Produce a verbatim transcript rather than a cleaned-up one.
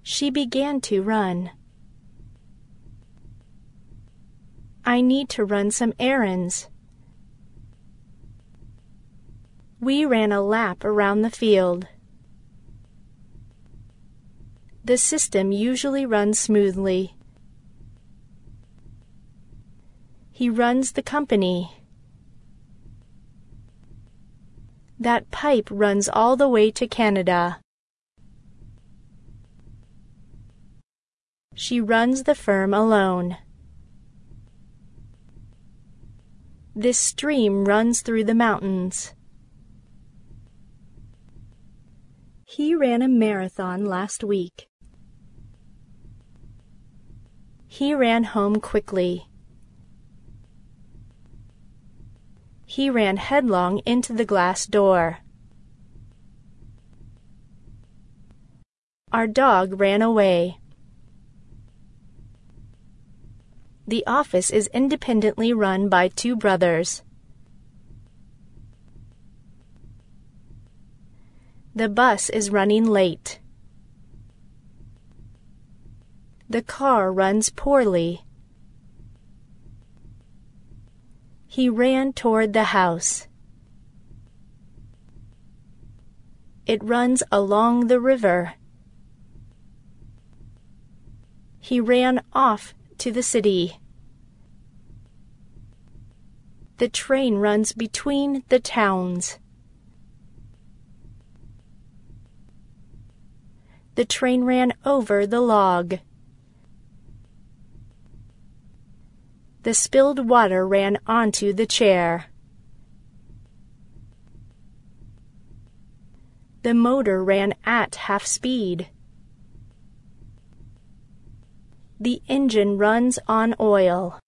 She began to run. I need to run some errands. We ran a lap around the field. The system usually runs smoothly. He runs the company. That pipe runs all the way to Canada. She runs the firm alone. This stream runs through the mountains. He ran a marathon last week. He ran home quickly. He ran headlong into the glass door. Our dog ran away. The office is independently run by two brothers. The bus is running late. The car runs poorly. He ran toward the house. It runs along the river. He ran off to the city. The train runs between the towns. The train ran over the log. The spilled water ran onto the chair. The motor ran at half speed. The engine runs on oil.